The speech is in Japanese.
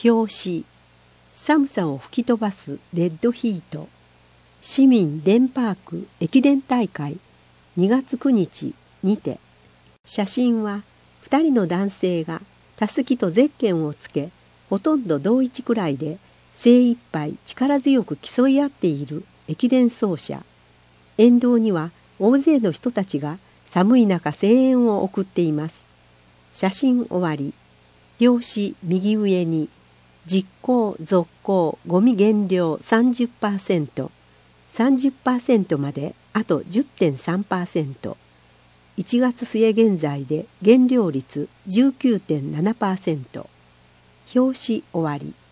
表紙、寒さを吹き飛ばすデッドヒート、市民デンパーク駅伝大会2月9日にて、写真は2人の男性がたすきとゼッケンをつけ、ほとんど同一くらいで精一杯力強く競い合っている駅伝走者。沿道には大勢の人たちが寒い中声援を送っています。写真終わり。表紙右上に実行続行ゴミ減量 30%、30% まであと 10.3%、1月末現在で減量率 19.7%、表紙終わり。